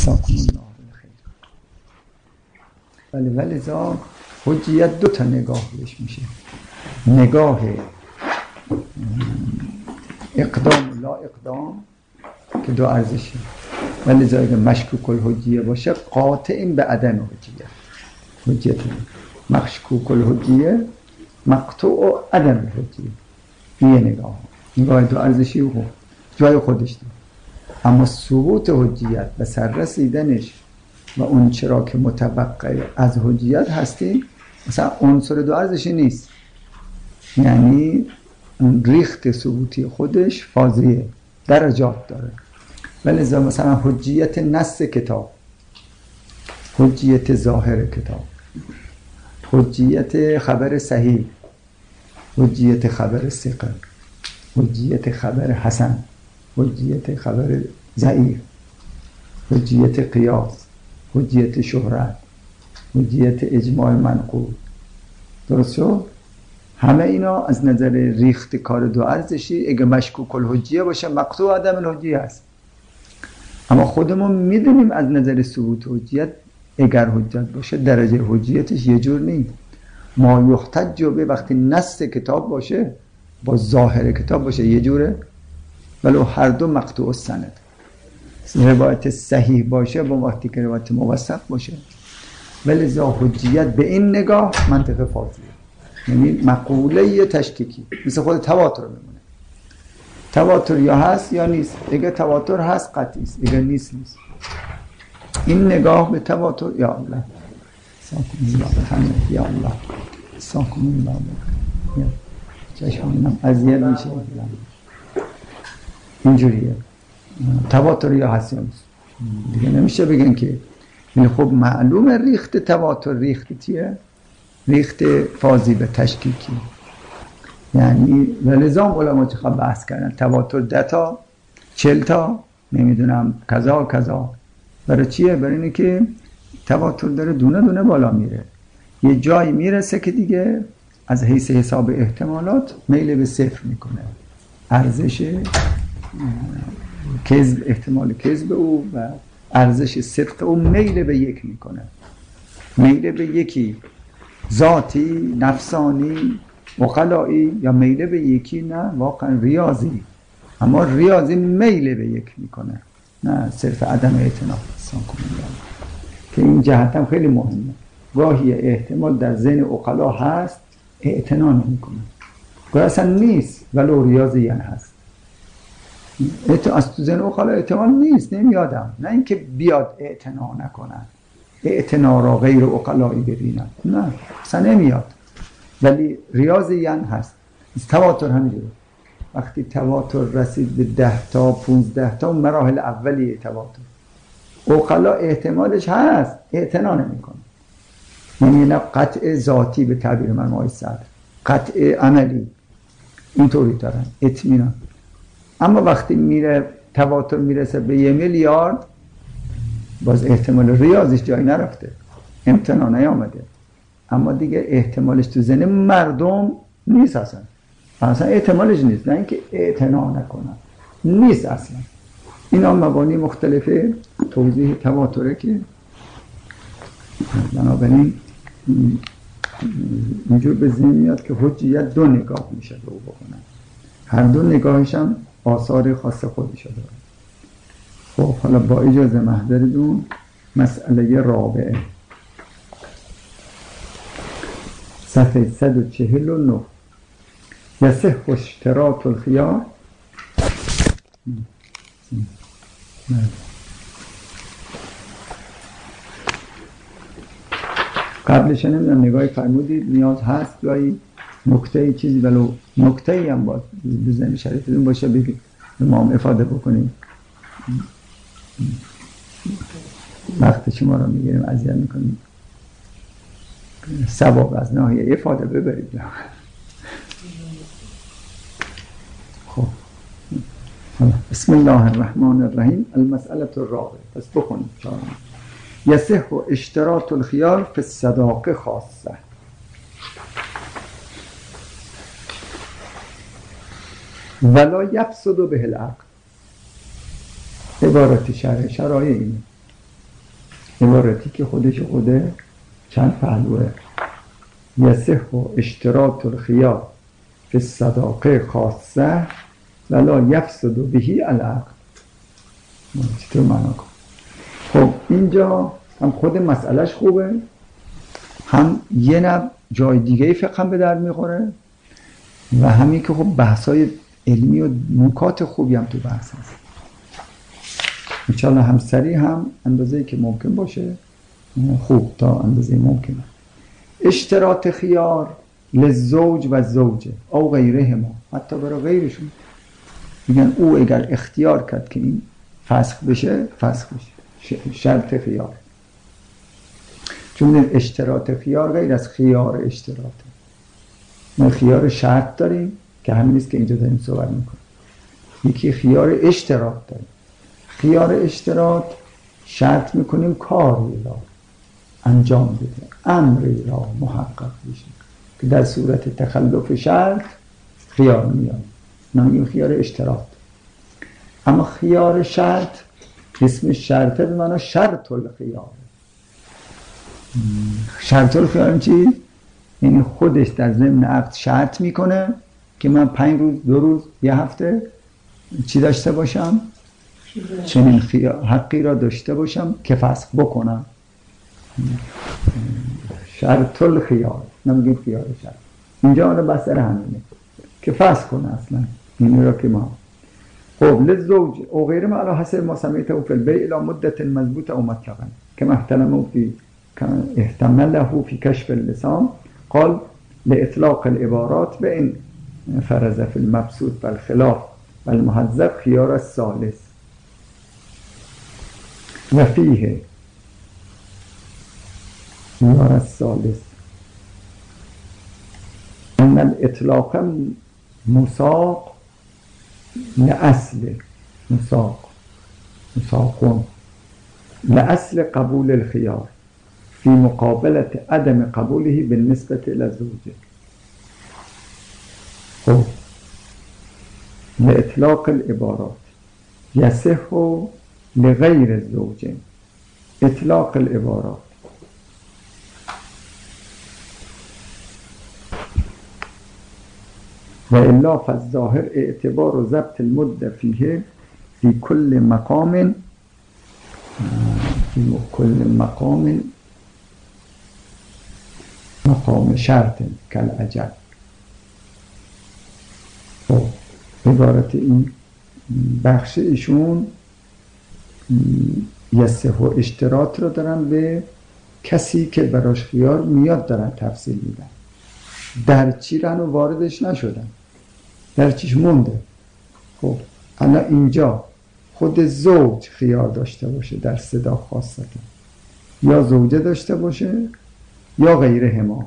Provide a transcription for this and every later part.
جزاکم الله خیر. ولی حجیت دو تا نگاه بهش میشه، نگاه اقدام و لا اقدام که دو ارزشه. ولی اگه مشکوک الحجیه باشه قاطع به عدم حجیت مشکوک الحجیه مقطوع عدم الحجیه. یه نگاه دو ارزشی و جای خودش دید. اما ثبوت حجیت و سررسیدنش و اون چرا که متوقع از حجیت هستی مثلا عنصر دو ارزشی نیست، یعنی ریخت ثبوتی خودش فاضیه، درجات داره. ولی مثلا حجیت نص کتاب، حجیت ظاهر کتاب، حجیت خبر صحیح، حجیت خبر ثقه، حجیت خبر حسن، حجیت خبر ضعیف، حجیت قیاس، حجیت شهرت، حجیت اجماع منقول. درست شد؟ همه اینا از نظر ریخت کار دو ارزشی اگه مشکوک الحجیه باشه مقطوع عدم الحجیه است. اما خودمون میدونیم از نظر ثبوت حجیت اگر حجت باشه درجه حجیتش یه جور نیست. ما یحتج به وقتی نص کتاب باشه با ظاهر کتاب باشه یه جوره، ولو هر دو مقطوع السند. روایت صحیح باشه با وقتی که روایت موثق باشه. ولی حجیت به این نگاه منطق فاضیه، یعنی مقوله تشکیکی، مثل خود تواتر میمونه. تواتر یا هست یا نیست. اگه تواتر هست قطعی است، اگه نیست. این نگاه به تواتر یا الله ساکن الله یا الله ساکن الله چشمانم اذیت میشه اینجوریه. تواتر یا هست یا نیست دیگه نمیشه بگن که. یعنی خب معلومه ریخت تواتر ریخت چیه؟ ریخت فاضی به تشکیکی. یعنی ولذا علما چه خواهد بحث کردن تواتر 10 تا 40 تا نمیدونم کذا کذا. برای چیه؟ برای اینه که تواتر داره دونه دونه بالا میره، یه جایی میرسه که دیگه از حیث حساب احتمالات میل به صفر میکنه. ارزش کذب، احتمال کذب او و ارزش صدق او میل به یک میکنه. میل به یکی ذاتی، نفسانی، عقلائی، یا میل به یکی نه واقعا ریاضی. اما ریاضی میل به یک میکنه، نه صرف عدم اعتنا. که این جهت هم خیلی مهمه. گاهی احتمال در ذهن عقلا هست اعتنا نمیکنه، گاهی اصلا نیست ولو ریاضی هست. از تو ذهن عقلا احتمال نیست، نمیادم. نه اینکه بیاد اعتنا نکنن، اعتنا را غیر عقلایی ببینن، نه اصلا نمیاد. ولی ریاضی هست. تواتر همینجوره. وقتی تواتر رسید به 10 تا 15 تا مراحل اولیه تواتر، عقلا احتمالش هست اعتنا نمیکنه. یعنی نه قطع ذاتی به تعبیر مرمای صدر، قطع عملی اینطوری دارن اطمینان. اما وقتی میره تواتر میرسه به 1 میلیارد باز احتمال ریاضیش جایی نرفته، امتنا نیامده. اما دیگه احتمالش تو ذهن مردم نیست، اصلا احتمالش نیست. نه اینکه اعتنا نکنن، نیست اصلا. اینا مبانی مختلفه توضیح تواتره که بنابراین اینجور به ذهن میاد که حجیت 2 نگاه میشه رو بکنن. هر 2 نگاهش هم آثار خاص خودش داره. خب حالا با اجازه محضرتون مسئله رابعه، صفحه 149. یصح اشتراط الخیار. قبلش نمیدونم نگاهی فرمودید نیاز هست گاهی نکته چیزی ولو نکته‌ای هم باید بزنی شریفتون باشه بگید ما هم افاده بکنیم. وقت شما رو میگیریم اذیت میکنیم. ثواب از ناحیه افاده ببرید. خب بسم الله الرحمن الرحیم. المسئله الرابعه. پس بخونیم. یصح اشتراط الخیار فی الصداقه خاصه. ولا یفسد به العقد. عبارت شرایع اینه. عبارتی که خودش خوده چند پهلوه. یصح اشتراط الخیار فی الصداقه خاصه ولا یفسد بهی العقد. چطور معنا کن؟ خب اینجا هم خود مسئلهش خوبه، هم یه نوع جای دیگه فقه هم به در میخوره و همین که خب بحثای علمی و نکات خوبی هم تو بحث هست. انشاءالله هم سریع هم اندازه‌ای که ممکن باشه خوب تا اندازه ممکنه. اشتراط خیار للزوج و زوجه او غیرهما، حتی برای غیرشون میگن او اگر اختیار کرد که این فسخ بشه فسخ بشه، شرط خیار. چون اشتراط خیار غیر از خیار اشتراط. ما خیار شرط داریم که همین است که اینجا داریم صحبت میکنیم. یکی خیار اشتراط داریم. خیار اشتراط شرط میکنیم کاری را انجام بده، امری را محقق بشه که در صورت تخلف شرط خیار میاد، نمیگیم خیار اشتراط. اما خیار شرط اسم شرطه به معنی شرط الخیار. شرط الخیار چی؟ یعنی خودش در ضمن عقد شرط میکنه که من 5 روز 2 روز 1 هفته چی داشته باشم؟ چنین حقی را داشته باشم که فسخ بکنم. شرط الخیار، نمیگیم خیار شرط. اینجا آن بسر همینه که فسخ کنه اصلا این را که ما خب للزوج او غیر ما علی حسب ما سمیته فی البیع الى مدت مضبوطه او مطلقا كما احتمله في كشف اللسان قال لإطلاق العبارات بإن فرز في المبسوط والخلاف والمهذب خيار الثالث وفيه خيار الثالث أن الإطلاق مساق لأصل مساق لأصل قبول الخيار في مقابلة عدم قبوله بالنسبة إلى الزوجة. لإطلاق العبارات يصح لغير الزوجين إطلاق العبارات وإلا فالظاهر اعتبار ضبط المدة فيه في كل مقام مقام شرط کالعجل. عبارت این بخش ایشون یصح و اشتراط رو دارن به کسی که براش خیار میاد دارن تفصیل میدن. در چی رنو واردش نشدن، در چیش مونده. خب الان اینجا خود زوج خیار داشته باشه در صدا خاصتا، یا زوجه داشته باشه یا غیرهما،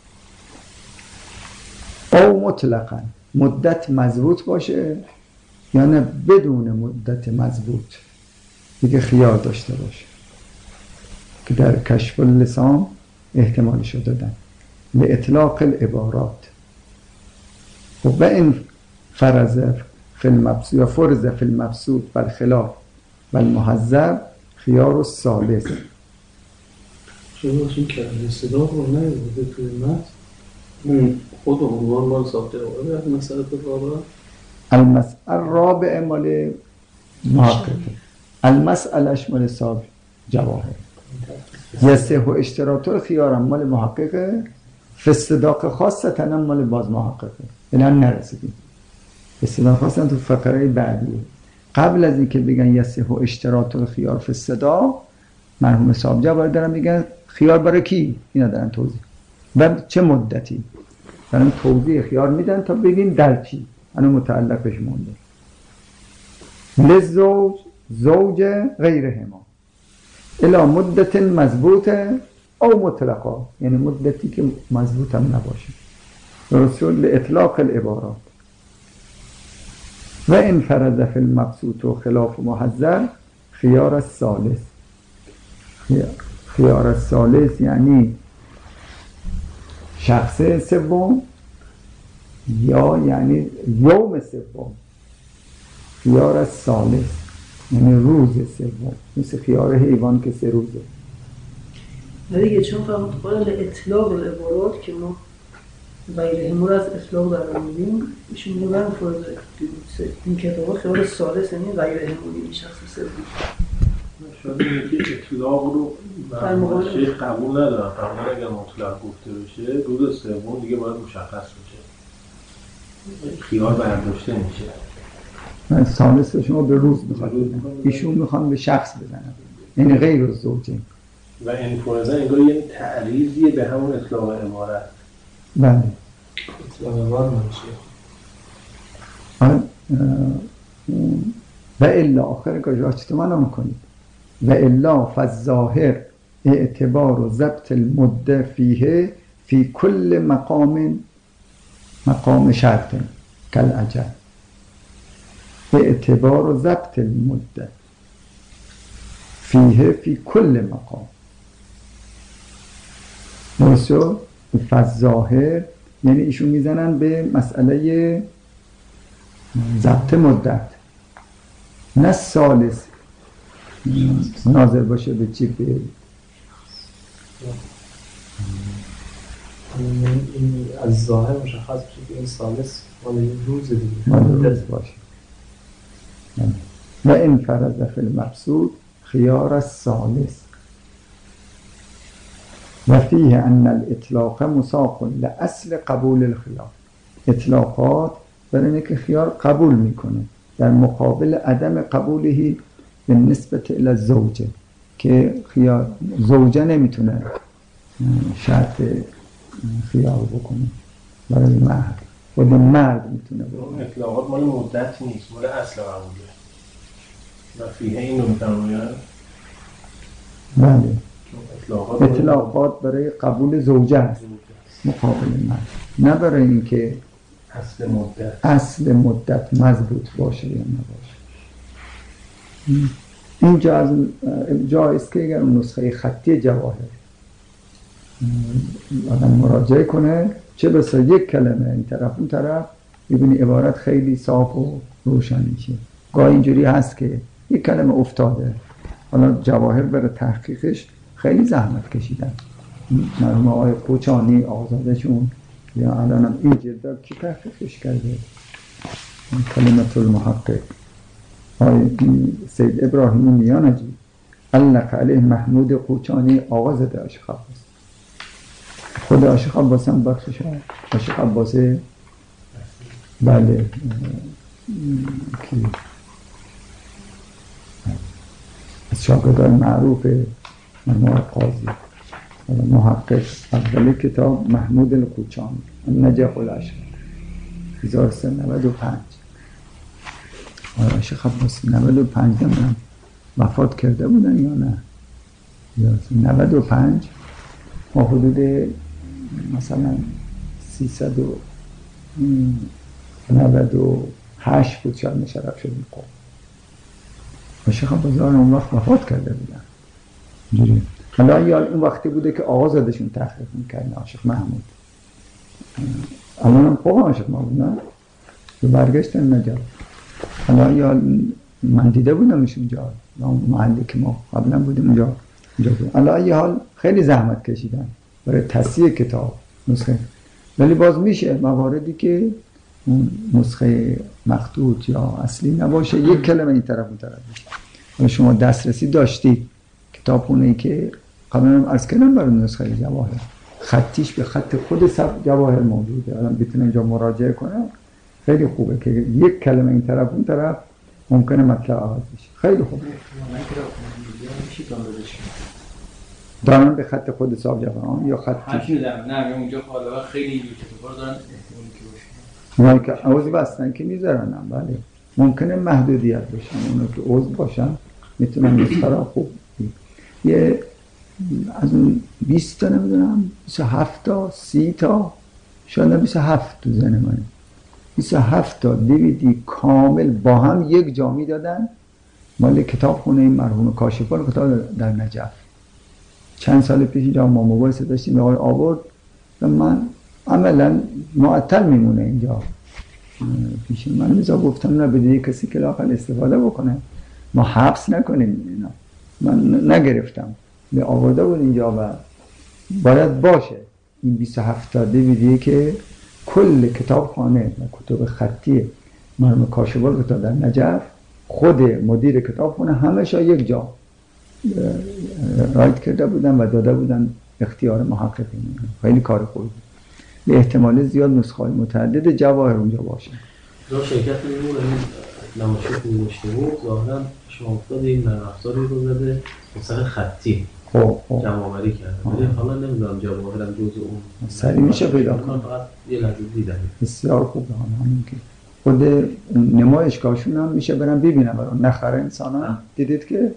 او مطلقا مدت مضبوط باشه یا نه بدون مدت مضبوط دیگه خیار داشته باشه که در کشف اللسان احتمالشو دادن لإطلاق العبارات. و این فرض فی المبسوط یا فرض فی المبسوط والخلاف والمهذب خیار الثالث. شما چون که صدا رو نیورده توی متن خود عنوان مال ثابت جواهر مسئله رابعه المسئله رابعه مال محققه، المسئلهش مال ثابت جواهر. یصح و اشتراط الخیار مال محققه، فی الصداق خاصتا مال باز محققه. این هم نرسیدیم استدلال خواستن تو فقره بعدیه. قبل از اینکه بگن یصح و اشتراط الخیار فی الصداق، مرحوم صاحب جواهر دارن میگن خیار برای کی؟ اینا دارن توضیح و چه مدتی دارن توضیح خیار میدن تا بگین در چی. انا متعلقش مونده. للزوج زوج غیرهما الی مدت مضبوطه او مطلقا، یعنی مدتی که مضبوط هم نباشه. رسول لإطلاق العبارات و این فرض فی المبسوط و خلاف محذر خیار الثالث. خیار الثالث یعنی شخص سوم یا یعنی یوم سوم. خیار الثالث یعنی روز سوم، مثل خیار حیوان که 3 روزه. دیگه چون فهمت قابل اطلاق العبارات که ما غیر همور از اطلاق در آمدیم ایشون میگن فرض این کتابا خیال ثالث یعنی غیر هموری این شخص سوم شاید اینه که اطلاق رو شیخ قبول ندارم، فرمان اگر مطلق گفته بشه روز سوم دیگه باید مشخص بشه، خیال برداشته میشه. من ثالث شما به روز میخواد ایشون میخوان به شخص بزنن یعنی غیر الزوجه و انفرازه انگار یه تعریضیه به همون اطلاق عبارت. بله اطلاق عبارت نمیشه و الا آخر کجاست منو میکنید و الا فالظاهر اعتبار و ضبط المده فیه فی کل مقام شرط کالعجل اعتبار و ضبط المده فیه فی کل مقام درسته؟ فالظاهر یعنی ایشون میزنن به مسئله ضبط مدت نه ثالث ناظر باشه به چی به این از ظاهر مشخص بشه که این ثالث مال این روز دیگه روز باشه و این فرض فی المقصود خیار الثالث و فیه ان الاطلاق مساق لاصل قبول الخلاف اطلاقات برای اینه که خیار قبول میکنه در مقابل عدم قبوله به نسبت الى الزوجه که خیار زوجه نمیتونه شرط خیار بکنه برای مرد خود مرد میتونه بکنه. اطلاقات مال مدت نیست، مال اصل قبوله و فیه این رو میتونم بله اطلاقات برای قبول زوجه است مقابل مرد نه برای اینکه اصل مدت مضبوط باشه یا نباشه. اینجا جایست که اگر اون نسخه خطی جواهر آدم مراجعه کنه چه بسا یک کلمه این طرف اون طرف ببینی عبارت خیلی صاف و روشن میشه. گاهی اینجوری هست که یک کلمه افتاده حالا جواهر برای تحقیقش خیلی زحمت کشیدن مرحوم آقای قوچانی آزادشون یا الان هم این جلده کی تحقیقش کرده کلمت المحقق آقای سید ابراهیم میانجی علق علیه محمود قوچانی آغاز ده عاشق عباس خود عاشق عباس هم بخشش عاشق عباس بله کی از شاگردان معروف مرحوم قاضی محقق اول کتاب محمود القوچانی نجاح العشق 1395 عاشق عباس 95 نمیدونم وفات کرده بودن یا نه 95 ما حدود مثلا 398 بود شاید مشرف شدیم قوم عاشق عباس اون وقت وفات کرده بودن اینجوری حالا یا اون وقتی بوده که آقا زادشون تحقیق میکردن عاشق محمود الان هم خوب عاشق محمود نه به برگشتن نجات حالا یا من دیده بودمش اونجا اون محلی که ما قبلا بودیم اونجا بود حالا یه حال خیلی زحمت کشیدن برای تصحیح کتاب نسخه ولی باز میشه مواردی که اون نسخه مخطوط یا اصلی نباشه یک کلمه این طرف اون طرف حالا شما دسترسی داشتید کتابخونه‌ای که قبلا عرض کردم برای نسخه جواهر خطیش به خط خود جواهر موجوده الان بتونه اینجا مراجعه کنه خیلی خوبه که یک کلمه این طرف اون طرف ممکنه مطلب عوض بشه خیلی خوبه دارن به خط خود صاحب جواهر یا خط حرفی می‌زنم نه اونجا حالا خیلی یوتیوبر دارن احتمالی که باشه اونایی که عوض بستن که میذارن بله ممکنه محدودیت بشن اونایی که عوض باشن میتونن نسخه را خوب یه از اون 20 تا نمیدونم 27 تا 30 تا شاید 27 تو ذهن منه 27 تا دیویدی کامل با هم یک جا میدادن مال کتابخونه مرحوم کاشفان کتاب در نجف چند سال پیش اینجا ما مباحثه داشتیم آقای آورد و من عملا معطل میمونه اینجا پیش من میذار گفتم نه بدید کسی که لااقل استفاده بکنه ما حبس نکنیم اینا من نگرفتم به آورده بود اینجا و باید باشه. این 27 تا دیویدیه که کل کتابخانه و کتب خطی مرحوم کاشف‌آل تا در نجف، خود مدیر کتابخانه همشا یک جا رایت کرده بودن و داده بودن اختیار محققین. خیلی کار خوبی بود. به احتمال زیاد نسخه‌های متعدد جواهر اونجا باشه. را شرکت نمون نمایشی خوبی داشته بود، ظاهرا شما افتاد این نرم افزاری رو زده مثلا خطی جمع‌آوری کرده، ولی حالا نمیدونم جواهرم جزء اون سریع میشه پیدا کنم. فقط یه لحظه دیدم بسیار خوبه. همین که خود نمایشگاهشون هم میشه برن ببینن، برای نخره انسان دیدید که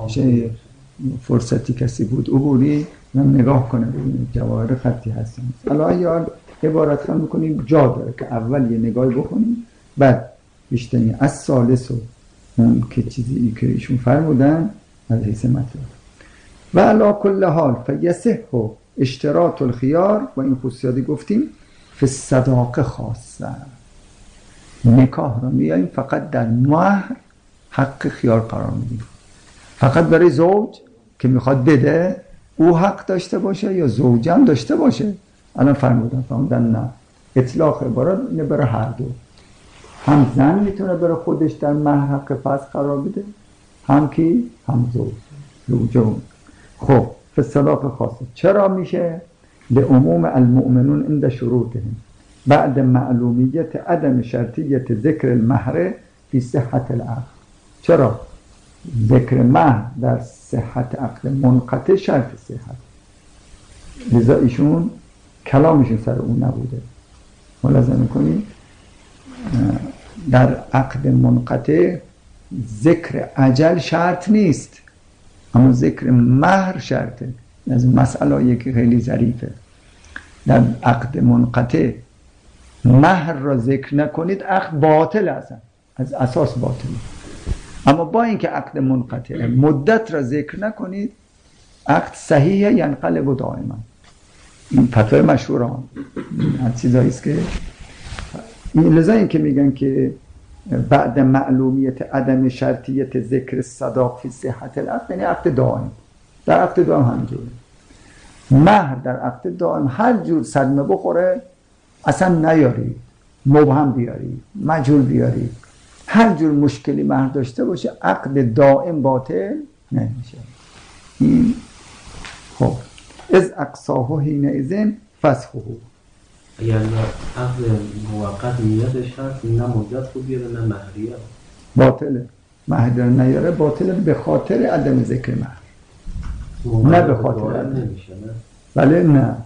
فرصتی کسی بود عبوری من نگاه کنه ببینید جواهر خطی هستن. الان یا عبارت خواهم بکنیم جا داره که اول یه نگاهی بکنیم، بعد بیشتری از ثالث و اون که چیزی که ایشون فرمودن از حیث مطلب. و علا کل حال فیصح اشتراط الخیار، و این خصوصیاتی گفتیم فی الصداقه خاصه. نکاح رو میاییم فقط در مهر حق خیار قرار میدیم، فقط برای زوج که میخواد بده او حق داشته باشه یا زوجم داشته باشه. الان فرمودن نه، اطلاق عبارت اینه برای هر دو. هم زن میتونه برای خودش در مهر حق فصل قرار بده، هم کی؟ هم زوج. خب فالصداقه خاصه چرا میشه؟ لعموم المؤمنون عند شروطهم بعد معلومیت عدم شرطیت ذکر المهر فی صحت العقد. چرا؟ ذکر مهر در صحت عقد منقطع شرط صحت، لذا ایشون کلامشون سر اون نبوده. ملاحظه میکنید در عقد منقطع ذکر اجل شرط نیست، اما ذکر مهر شرطه. از مسئله یکی خیلی ظریفه، در عقد منقطع مهر را ذکر نکنید عقد باطل هستن، از اساس باطل. اما با اینکه عقد منقطع مدت را ذکر نکنید عقد صحیحه ینقلب دائما. این فتوای مشهوره از چیزایی است که لذا این که میگن که بعد معلومیت عدم شرطیت ذکر صداق فی صحت العقد، یعنی عقد دائم. در عقد دائم همینجوره. مهر در عقد دائم هر جور صدمه بخوره اصلا نیاری، مبهم بیاری، مجهول بیاری، هر جور مشکلی مهر داشته باشه عقد دائم باطل نمیشه. این خب از اقصاه حین اذن فسخه. اگر عقد موقت نیتش هست نه مدت خوب بیاره نه مهریه باطله. مهر نیاره باطله به خاطر عدم ذکر مهر، نه به خاطر نمیشه. نه بله نه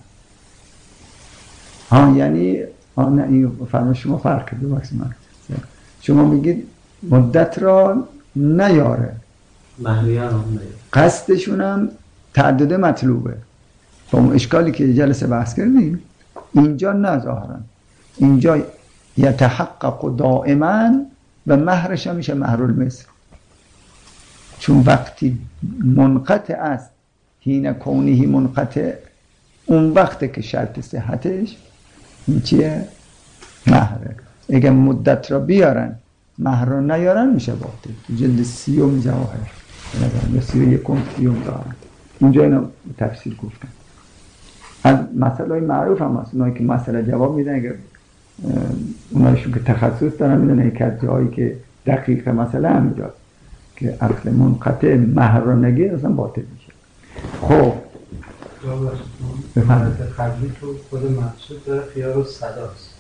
یعنی نه، این فرمان شما فرق کرده باکس من. شما میگید مدت را نیاره، مهریه هم نیاره، قصدشون هم تعدد مطلوبه. با اون اشکالی که جلسه بحث کردیم اینجا نه، ظاهرا اینجا یتحقق دائما و مهرش هم میشه مهر المثل، چون وقتی منقطع است حین کونه منقطع اون وقته که شرط صحتش این چیه؟ مهره. اگه مدت را بیارن مهر را نیارن میشه باطل. تو جلد 30 جواهر یا 31 دارن اونجا اینا تفسیر گفتن. از مسئله های معروف هم هست، اونایی که مسئله جواب میدن اگر اونایشون که تخصص دارن میدونن که از جایی که دقیق مسئله همینجاست که عقد منقطع مهر را نگیر اصلا باطل میشه. خب بفرمایید. قبلی تو خود مقصود داره خیار و صداست.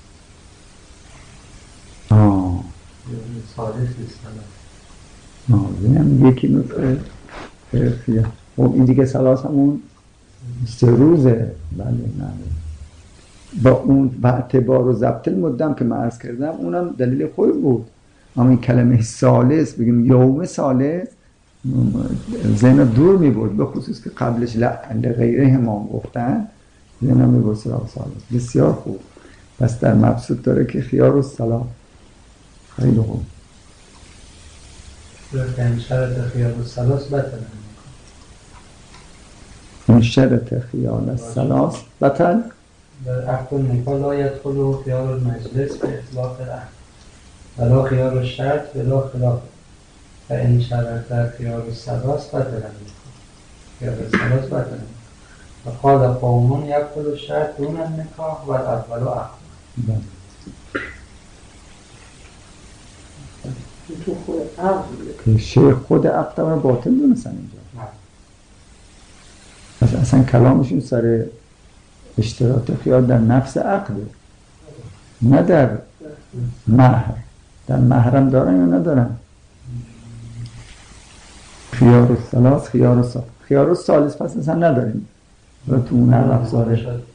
سادس نیست بینم یکی نطقه خیار. خب این دیگه سلاس همون 3 روزه. بله نه با اون و اعتبار و ضبط المدم که من عرض کردم اونم دلیل خوب بود، اما این کلمه سالس بگیم یوم سالس ذهن دور می برد، به خصوص که قبلش لغیره همام گفتن ذهن می برد سراغ سالس. بسیار خوب. پس در مبسوط داره که خیار و سلام خیلی خوب. این شرط خیار و سلاس بطل این شرط خیار و سلاس بطل در عقد نکاح لا يدخل خیار المجلس به اطلاق العقد ولا خیار الشرط ولا خلاف و این شرط خیار السلاس بطل خیار السلاس بطل. و قال قوم یبطل الشرط دون النکاح و الاول عقد. تو خود عقل که شیخ خود عقد رو باطل دونستن اینجا. پس اصلا کلامشون سر اشتراط خیار در نفس عقده، نه در مهر. در مهرم دارن یا ندارن؟ خیار الثلاث، خیار الثالث پس اصلا نداریم و تو اون هر افزاره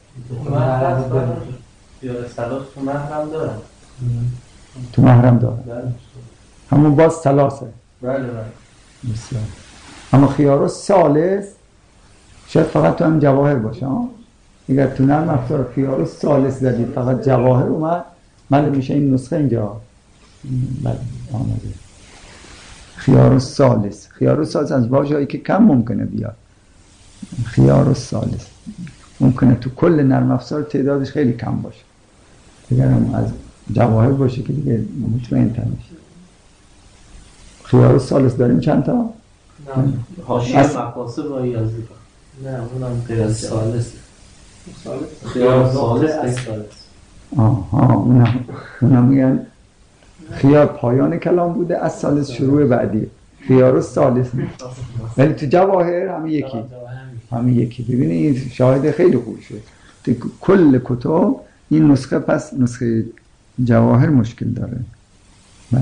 خیار الثلاث تو مهرم دارن. تو مهرم دارن، همون باز ثلاثه. بله. بسیار. اما خیار الثالث شاید فقط تو هم جواهر باشه. اگر تو نرم افزار خیار الثالث زدید فقط جواهر اومد، من میشه این نسخه اینجا بله آمده. خیار الثالث از واژه‌ای که کم ممکنه بیاد. خیار الثالث ممکنه تو کل نرم افزار تعدادش خیلی کم باشه، اگر هم از جواهر باشه که دیگه مطمئن تر میشه. خیار الثالث داریم چند تا؟ نه حاشیه مقاصد و یازی. نه اونم غیر از ثالث. خیار الثالث. آها اونم میگن خیار پایان کلام بوده، از ثالث شروع بعدی. خیار الثالث ولی تو جواهر همین یکی. ببینید این شاهد خیلی خوب شد. تو کل کتب این نسخه پس نسخه جواهر مشکل داره. بله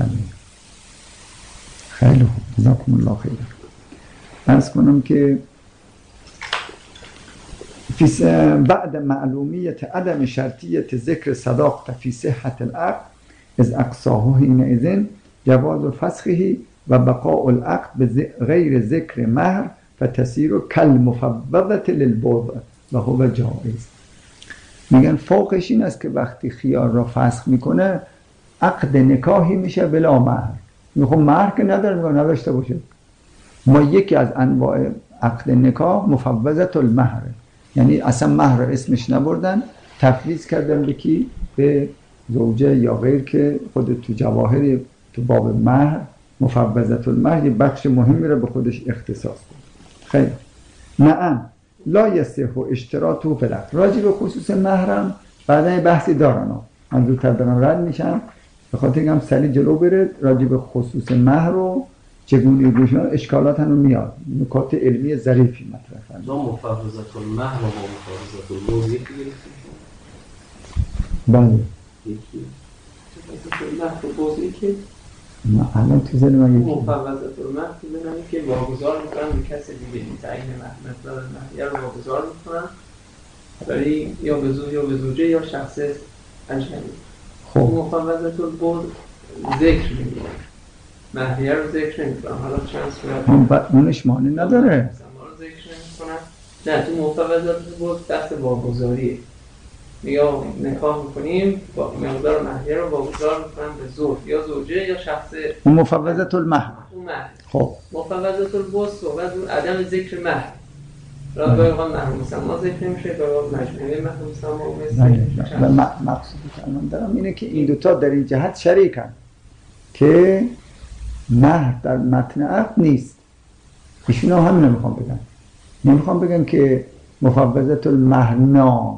خیلی خوب، جزاکم الله خیر. عرض کنم که بعد معلومیت عدم شرطیت ذکر صداقت فی صحت العقد از اقصاه حینئذ جواز فسخه و بقاء العقد بغیر ذکر مهر فتصیر کالمفوضة للبضع و هو جائز. میگن فوقش این است که وقتی خیار را فسخ میکنه عقد نکاحی میشه بلا مهر. میخوام مهر که نداره، میگه نداشته باشه. ما یکی از انواع عقد نکاح مفوضة المهر، یعنی اصلا مهر اسمش نبردن، تفویض کردن به کی؟ به زوجه یا غیر که خود تو جواهر تو باب مهر مفوضة المهر یه بخش مهمی رو به خودش اختصاص داد. خیلی نعم لا یصح اشتراطه فی العقد. راجع به خصوص مهرم بعدا بحثی دارن، من زودتر دارم رد میشم به خاطر اینکه هم سری جلو بره. راجع به خصوص مهر رو چگونه گوشن اشکالات هم میاد، نکات علمی ظریفی مطرح کردن. ما مفوضة المهر و مفوضة البضع یکی بله یکی مهر و بضعی که نه الان تو ذهن من یکی مفوضة المهر تو ذهنم که واگذار میکنن به کسی دیگه، این تعیین مقدار مهریه رو واگذار میکنن برای یا به زوج یا به زوجه یا شخص اجنبی. خب مفوضة البضع ذکر میکنن، مهریه رو ذکر نمیکنن. حالا چند صورت اونش معنی نداره. مثلا ما رو ذکر نمیکنن. نه تو مفوضة البضع دست واگذاریه. میگه نکاح میکنیم با مقدار مهریه رو واگذار میکنن به زوج یا زوجه یا شخص اون مفوضة المهر. اون مهر. خب مفوضة البضع صحبت اون عدم ذکر مهر. را گاهی وقتا مهر مسما ذکر نمیشه، گاهی وقتا مجموعه مهر مسما و مقصودی که الان دارم اینه که این دوتا در این جهت شریکن که مهر در متن عقد نیست. ایشون هم همین نمیخوام بگن، نمیخوام بگن که مفوضة المهر نه.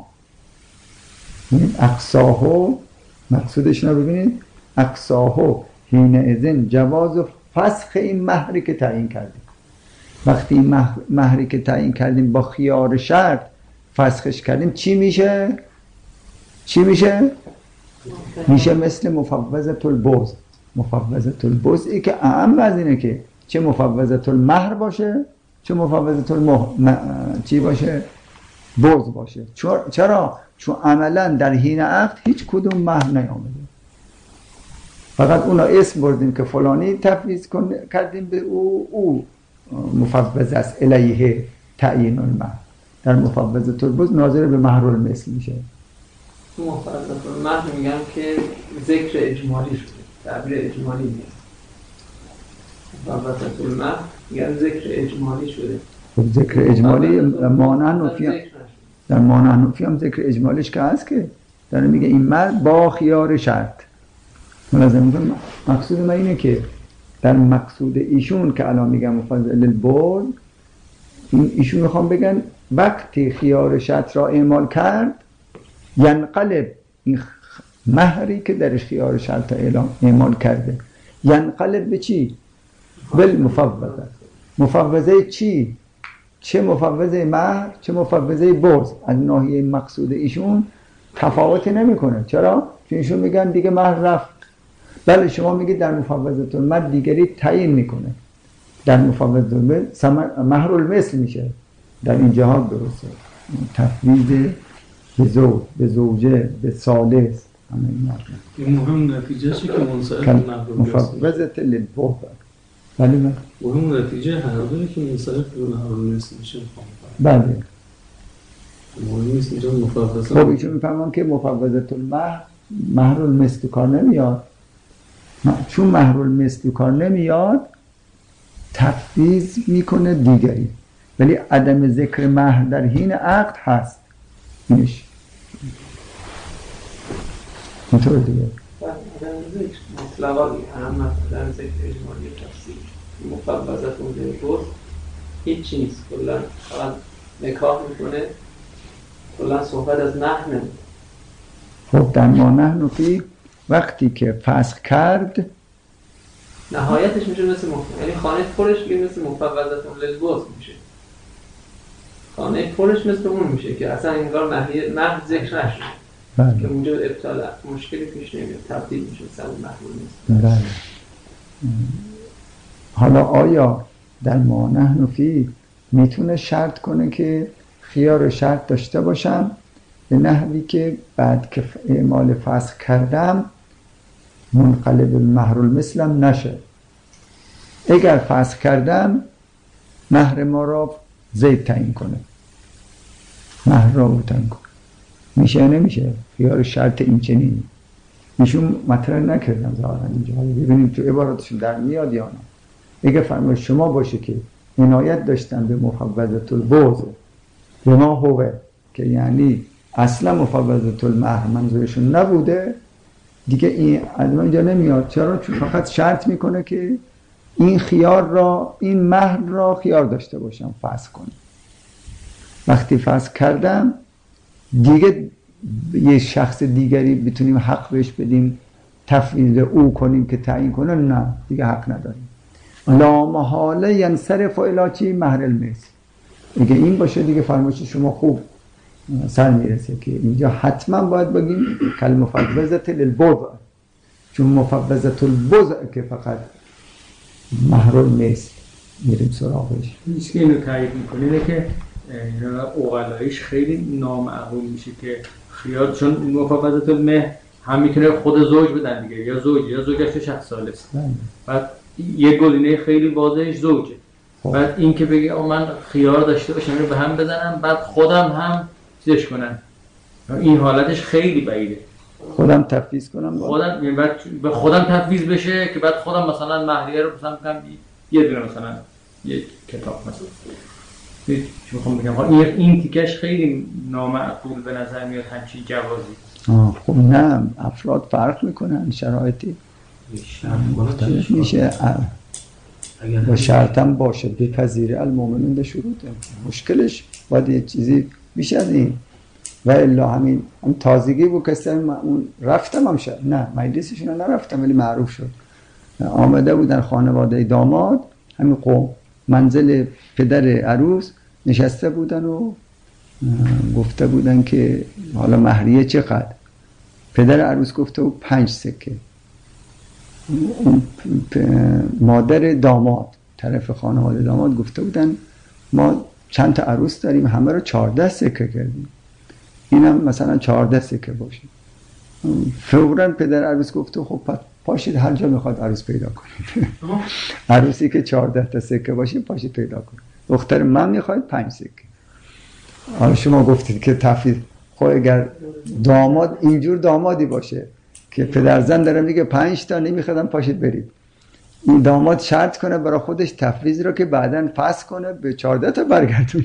اقصاهو مقصودشون رو ببینید، اقصاهو حینئذ جواز فسخ این مهری که تعیین کردیم. وقتی این مهری که تعیین کردیم با خیار شرط فسخش کردیم چی میشه؟ میشه مثل مفوضة البضع. مفوضة البضعی که اعم از اینه که چه مفوضة المهر باشه چه مفوضة چی باشه؟ بضع باشه. چرا؟ چون عملا در حین عقد هیچ کدوم مهر نیامده، فقط اونا اسم بردیم که فلانی تفویض کردیم به او مفوض است الیه تعیین المهر. در مفوضة البضع ناظر به مهر المثل میشه. تو مفوضة المهر میگن که ذکر اجمالی شده، تعبیر اجمالی نیست. مفوضة المهر میگن ذکر اجمالی شده. خب ذکر اجمالی مانع نفی در مانع نفی هم ذکر اجمالیش که هست که داره میگه این مرد با خیار شرط. مقصود من اینه که در مقصود ایشون که الان میگم مفوضة البضع ایشون میخوام بگن وقتی خیار شرط را اعمال کرد ینقلب این مهری که درش خیار شرط اعمال کرده ینقلب به چی؟ بالمفوضه. مفوضه چی؟ چه مفوضه مهر چه مفوضه بوز. از ناحیه مقصود ایشون تفاوتی نمیکنه. چرا؟ چون ایشون میگن دیگه مهر رفت. بله شما میگید در مفوضه المهر دیگری تعیین میکنه، در مفوضه المهر مهر المثل میشه. در این جهات درسته، تفویض به زوج، به زوجه، به ثالث، همه این مهم نتیجه چی که منصرف مفوضه للبوز. بله مهم نتیجه هر که منصرف به مهر المثل میشه. بله مهم نیست اینجا مفوضه. خب ایشون میفهمم که مفوضه المهر مهر المثل کار نمیاد. چون مهر المثل کار نمیاد تفویض میکنه دیگری، ولی عدم ذکر مهر در حین عقد هست. اینش اینطور دیگه عدم ذکر مطلقا اهم عدم ذکر اجمالی تفسیر مفوضه اون للبوز هیچ چیز کلا فقط نکاح میکنه، کلا صحبت از مهر نمیکنه. خب در ما نحن فی وقتی که فسخ کرد نهایتش میشه مثل یعنی خانه پرش میشه مثل مفوضه للبوز میشه. خانه پرش مثل اون میشه که اصلا انگار مهر ذکر نشده. بله. که اونجا ابطال مشکلی پیش نمیاد، تبدیل میشه مثل اون محمول نیست. بله. حالا آیا در ما نحن فی میتونه شرط کنه که خیار شرط داشته باشم به نحوی که بعد که اعمال فسخ کردم منقلب المهر المثلم نشه؟ اگر فسخ کردم مهر ما را زید تعیین کنه، مهر را او تعیین کنه، میشه نمیشه؟ خیار شرط این چنینی ایشون مطرح نکردم ظاهرا اینجا. ببینیم تو عباراتشون در میاد یا نه. اگه فرمایش شما باشه که عنایت داشتن به مفوضه البوز به ما هوه که یعنی اصلا مفوضه المهر منظورشون نبوده دیگه، این از اینجا نمیاد. چرا؟ چون فقط شرط میکنه که این خیار را، این مهر را خیار داشته باشم فسخ کنم. وقتی فسخ کردم دیگه یه شخص دیگری بتونیم حق بهش بدیم تفویض او کنیم که تعیین کنه؟ نه دیگه حق نداریم. لا محاله ینصرف الی چی؟ مهر المثل. اگه این باشه دیگه فرمایش شما خوب سر میرسه که اینجا حتما باید بگیم کل مفوضه للبوضع، چون مفوضه البوضع که فقط مهر المثل میریم سراغش. نیست که اینو تایید میکنه که اوغلایش خیلی نامعقول میشه که خیار، چون مفوضه المهر هم میتونه خود زوج بدن دیگه، یا زوج یا زوجش شخص ثالث. بعد یه گزینه خیلی واضحش زوجه. بعد این که بگه من خیار داشته باشم رو به هم بزنم بعد خودم هم چیزش کنم، این حالتش خیلی بعیده. خودم تفویض کنم، خودم یعنی بعد به خودم تفویض بشه که بعد خودم مثلا مهریه رو مثلا کنم یه دونه مثلا یک کتاب مثلا. چون میخوام بگم این تیکش خیلی نامعقول به نظر میاد همچین جوازی. خب نه، افراد فرق میکنن، شرایطی مختلف میشه. با شرطم باشه بپذیره المؤمنون به شروطه. مشکلش باید یه چیزی بیشه از این و الا هم تازگی بود که اون رفتم هم شد، نه مجلسشون نرفتم ولی معروف شد. آمده بودن خانواده داماد، همین قوم منزل پدر عروس نشسته بودن و گفته بودن که حالا مهریه چقدر. پدر عروس گفته بود 5 سکه. مادر داماد، طرف خانواده داماد گفته بودن ما چند تا عروس داریم همه رو 14 سکه کردیم، اینم مثلا 14 سکه باشه. فوراً پدر عروس گفته خب پاشید هر جا میخواد عروس پیدا کنید. عروسی که 14 تا سکه باشه پاشید پیدا کنید. دختر من میخواید 5 سکه. حالا شما گفتید که تفویض، خب اگر داماد اینجور دامادی باشه که پدرزن داره میگه 5 تا نمیخوادم پاشید برید، این داماد شرط کنه برای خودش تفویض رو که بعداً فسخ کنه به 14 تا برگردونه.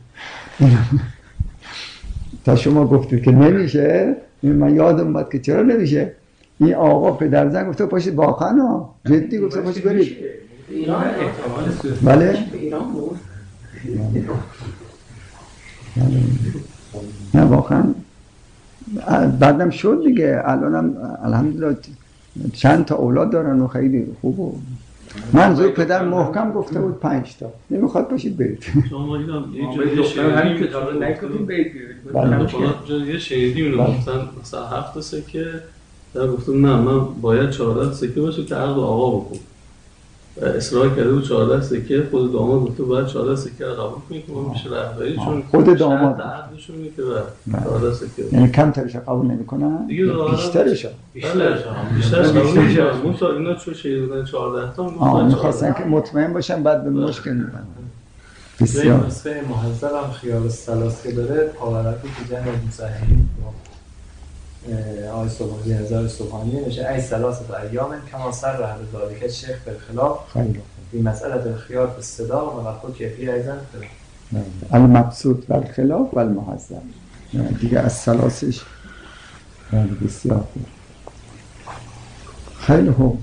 تا شما گفتید که نمیشه، من یادم اومد که چرا نمیشه. این آقا پدرزن گفته پاشید واقعا جدی گفته پاشید برید. ایران بله ایران بود نه واقعا بعدم شد دیگه. الانم الحمدلله چند تا اولاد دارن و خیلی خوب. منظور پدر محکم گفته بود 5 تا. نمیخواد باشید برید. شما یه همین کتاب نگفتیم برید. یه شهیدی میگفتن مثلا 7 سکه، در گفتم نه من باید 14 سکه باشه که عقد آقا بکن. اصرار کرده بود 14 سکه، خود داماد گفته باید 14 سکه رو قبول کنید که ما میشه رهبری، چون خود داماد عقدشون میگه که 14 سکه. یعنی کم ترش قبول نمیکنن؟ بیشترش قبول نمیکنن. اینا چون شهید بودن 14 تا میخواستن که مطمئن باشن بعد به مشکل میبندن. بسیار نسخه محذب هم خیال الثلاثه داره، پاورقی که جمع مصححین آقای صبحانی هزار صبحانی نشه ای ثلاثه ایام کما سر رهب ذالک شیخ بالخلاف فی مسئله الخيار بالصداق و خود کیفی ایضا المبسوط بالخلاف و المحذب دیگه از ثلاثش بسیار خوب. خیلی خوب.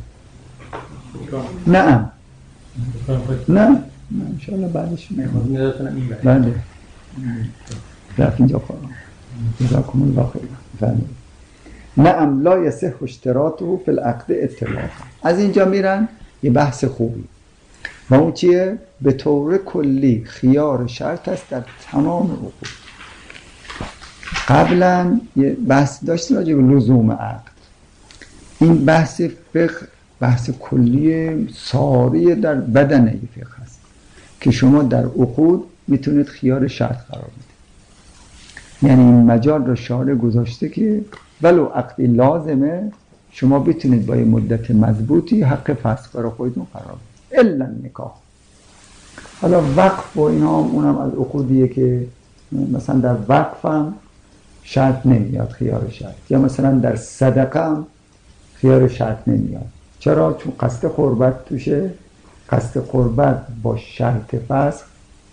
نه انشاءالله بعدش بله رفت اینجا خواهم جزاکم الله خیر. نعم لا یصح اشتراطه فی العقد اتفاقا. از اینجا میرن یه بحث خوبی و اون چیه؟ به طور کلی خیار شرط است در تمام عقود. قبلا یه بحث داشتیم راجع به لزوم عقد. این بحث فقه بحث کلی ساری در بدنه فقه هست که شما در عقود میتونید خیار شرط قرار بدید. یعنی این مجال رو شارع گذاشته که ولو عقدی لازمه شما بتونید با یه مدت مضبوطی حق فسخ برای خودتون قرار بدید الا نکاح. حالا وقف و اینا اونم از عقودیه که مثلا در وقف هم شرط نمیاد خیار شرط، یا مثلا در صدقه هم خیار شرط نمیاد. چرا؟ چون قصد قربت توشه. قصد قربت با شرط فسخ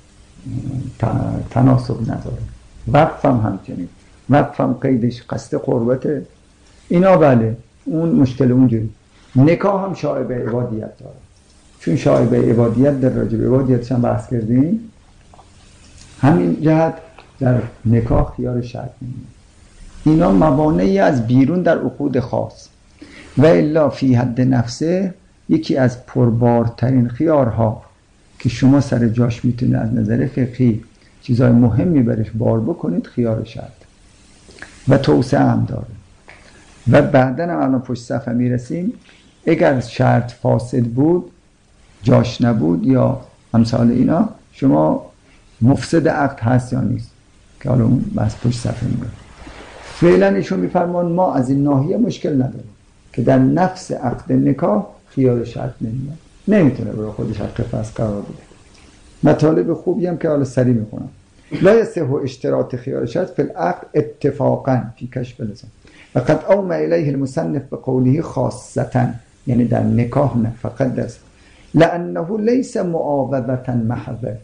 تناسب نداره. وقف هم همچنین. وقف هم قیدش قصد قربته. اینا بله اون مشکل اونجوری. نکاح هم شایبه عبادیت داره، چون شایبه عبادیت در راجع به عبادیتش هم بحث کردیم. همین جهت در نکاح خیار شرط نمیاد. اینا موانعی از بیرون در عقود خاص و الا فی حد نفسه یکی از پربارترین خیارها که شما سر جاش میتونید از نظر فقهی چیزای مهمی برش بار بکنید خیار شرط و توسعه هم داره. و بعداً هم الان پشت صفحه میرسیم اگر شرط فاسد بود جاش نبود یا امثال اینا شما مفسد عقد هست یا نیست که حالا اون بس پشت صفحه میره. فعلا ایشون میفرمان ما از این ناحیه مشکل نداریم که در نفس عقد نکاح خیار شرط نمیاد، نمیتونه برای خودش حق فسخ قرار بده. مطالب خوبی هم که حالا سریع میخونم. لا یصح اشتراط خیار شرط فی العقد اتفاقا فی کشف اللسان فقط اومع الیه المصنف بقوله خاصتا، یعنی در نکاح نه فقط دست لانه لیس معاوضه محضه.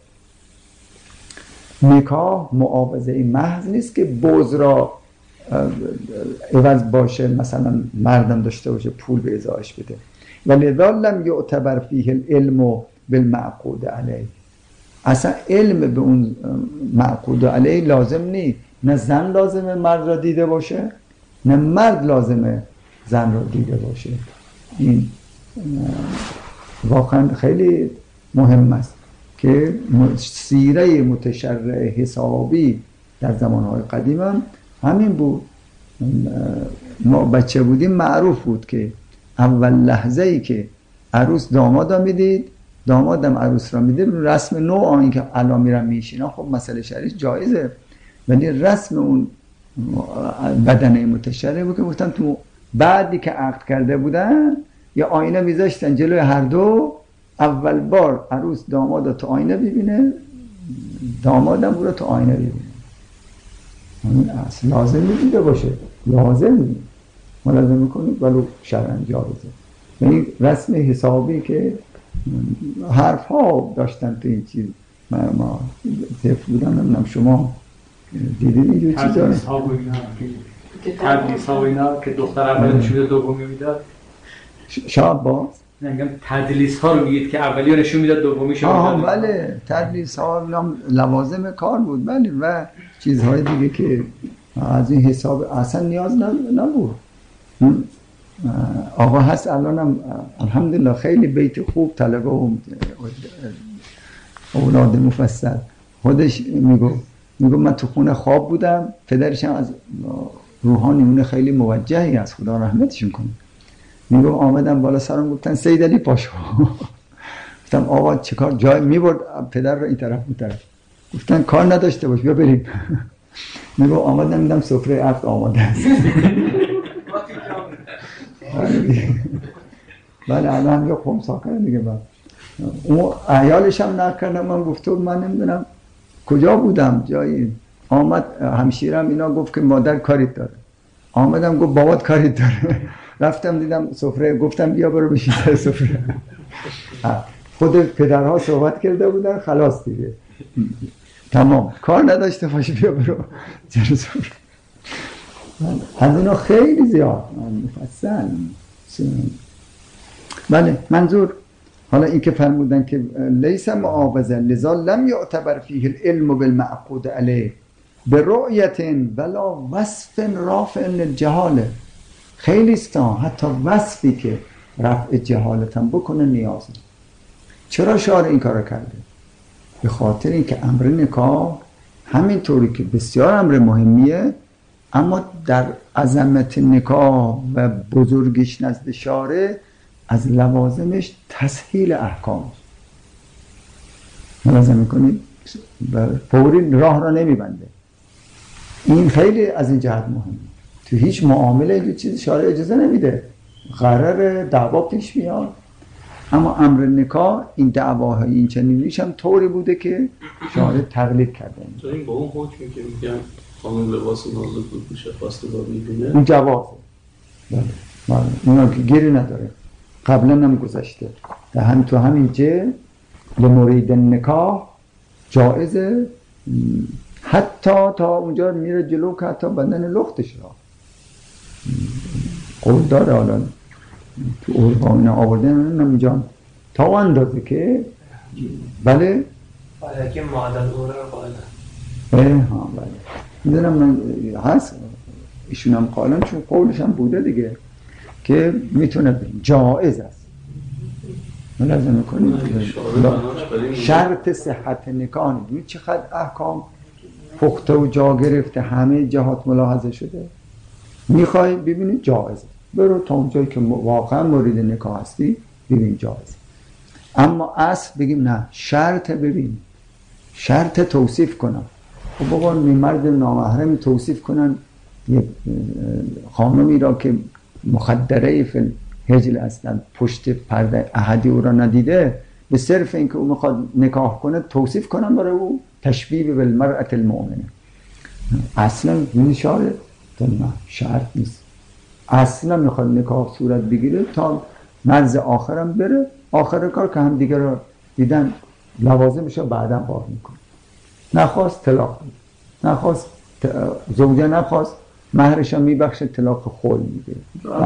نکاح معاوضه محض نیست که بوز را عوض باشه، مثلا مردم داشته باشه پول به ازایش بده. ولذا لم یعتبر فیه العلم بالمعقود علیه. اصلا علم به اون معقود علیه لازم نیست. نه زن لازمه مرد را دیده باشه نه مرد لازمه زن را دیده باشه. این واقعا خیلی مهم است که سیره متشرع حسابی در زمانهای قدیم هم همین بود. ما بچه بودیم معروف بود که اول لحظه ای که عروس داماد را میدید دامادم عروس را میدید رسم نو آنی که الان میرم میشینا خب مسئله شرعی جایزه، ولی رسم اون بدنه متشرع بود که گفتن تو بعدی که عقد کرده بودن یا آینه میذاشتن جلوی هر دو، اول بار عروس داماد رو تو آینه ببینه دامادم او رو تو آینه ببینه. این اصل لازم دیده باشه، لازم ملازم میکنید ولو شرعاً جایزه. یعنی رسم حسابی که حرف ها داشتن تو این چیز ما طفل بودم نمیدونم شما دیدید اینجور چیز داره؟ تدریس ها و اینا که دختر اول نشوده دومی میداد شاب باز میگم تدلیس ها رو میگید که اولی نشون میداد دومی شما بله تدلیس ها لوازم کار بود بله و چیزهای دیگه که از این حساب اصلا نیاز نبود. آقا هست الانم الحمدلله خیلی بیت خوب طلبه و اولاد مفصل خودش میگو من تو خونه خواب بودم، پدرشم از روحانیون خیلی موجهی از خدا رحمتشون کنه، میگو آمدم بالا سرم گفتن سید علی پاشو گفتم آقا چیکار جای میبرد پدر رو این طرف اون طرف، گفتن کار نداشته باش بیا بریم میگو آمدم دیدم سفره عقد آماده است بله الان یه قوم ساکنه دیگه با اون عیالش هم نکردم. من گفته من نمیدونم کجا بودم جایی آمد همشیرم اینا گفت که مادر کاریت داره، آمدم گفت بابات کاریت داره رفتم دیدم سفره گفتم بیا برو بشین سر سفره خود پدرها صحبت کرده بودن خلاص دیگه تمام کار نداشته باشه بیا برو سر سفره. از اینا خیلی زیاد مفصل. بله منظور حالا این که فرمودن که لیس معاوضا لذا لم یعتبر فیه العلم بالمعقود علیه برؤیت ولا وصف رافع للجهاله. خیلی استا حتی وصفی که رفع جهالت هم بکنه نیازه. چرا شارع این کار کرده؟ به خاطر اینکه امر نکاح همینطوری که بسیار امر مهمیه اما در عظمت نکاح و بزرگش نزد شارع از لوازمش تسهیل احکام ملاحظه میکنید فوری راه را نمیبنده. این خیلی از این جهت مهمه. تو هیچ معامله یه چیز شارع اجازه نمیده، قرار دعوا پیش میاد، اما امر نکاح این دعواهای این چنینیش هم طوری بوده که شارع تقلید کرده. چون این با اون حکمی که میگن خانم لباس نازک بود پوشه خواسته با میبینه اون جوازه. بله اونا که گیری نداره قبلا هم گذشته تو همین جه لمرید نکاح جائزه حتی تا اونجا میره جلو که حتی بدن لختش را قول داره. حالا تو عرفان آورده نمیجان تا اندازه که بله حالا که معادل اوره قاله ها بله میدونم من هست ایشون هم قالن چون قولش هم بوده دیگه که میتونه جائز است. ملاحظه میکنید شرط صحت نکاح نید چقدر احکام پخته و جا گرفته همه جهات ملاحظه شده. میخوای ببینید جائزه برو تا اونجایی که واقعا مورد نکاح هستی ببین جائزه. اما اصل بگیم نه شرط ببین شرط توصیف کنم و بابا مرد نامحرم توصیف کنن یک خانمی را که مخدره فی الهجل اصلا پشت پرده احدی او را ندیده به صرف اینکه او میخواد نکاح کنه توصیف کنن برای او تشبیه بالمرأة المؤمنه. اصلا این شرط نیست. اصلا میخواد نکاح صورت بگیره تا مرز آخرم بره آخر کار که هم دیگه را دیدن لوازمش رو بعدا بار میکنه. نخواست طلاق نخواست زوجه نخواست مهرش هم میبخشه طلاق خول میده.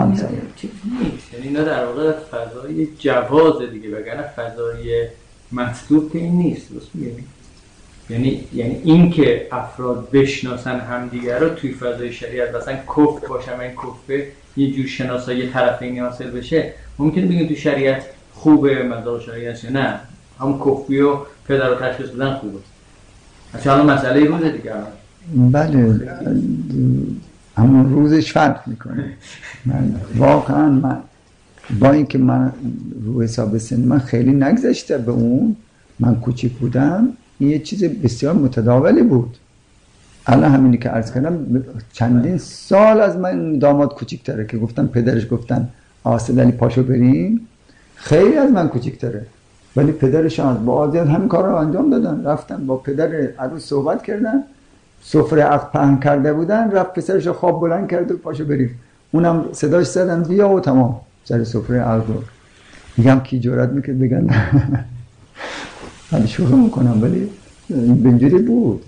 یعنی اینا در واقع فضای جواز دیگه وگرنه فضای مطلوب که این نیست. یعنی این که افراد بشناسن همدیگه رو توی فضای شریعت مثلا کفر باشه این کفر یه جور شناسایی طرفینی حاصل بشه ممکنه بگیم تو شریعت خوبه مذاق شریعت یا نه هم کفری و پدر رو تشخیص بدن خوبه. اصلا الان مسئله روزه دیگه. بله همون روزش فرق میکنه. واقعا من با اینکه من رو حساب سن من خیلی نگذشته به اون من کوچیک بودم این یه چیز بسیار متداولی بود. الان همینی که عرض کردم چندین سال از من داماد کوچیک‌تره که گفتم پدرش گفتن آسد علی پاشو بریم خیلی از من کوچیک‌تره ولی پدرش هم با عادت همین کار رو انجام دادن. رفتن با پدر عروس صحبت کردن سفره عقد پهن کرده بودن رفت پسرش رو خواب بلند کرد و پاشو بریم اونم صداش زدن بیا و تمام سر سفره عقد رو میگم کی جرأت میکنه بگن ولی شوخی میکنم ولی اینجوری بود.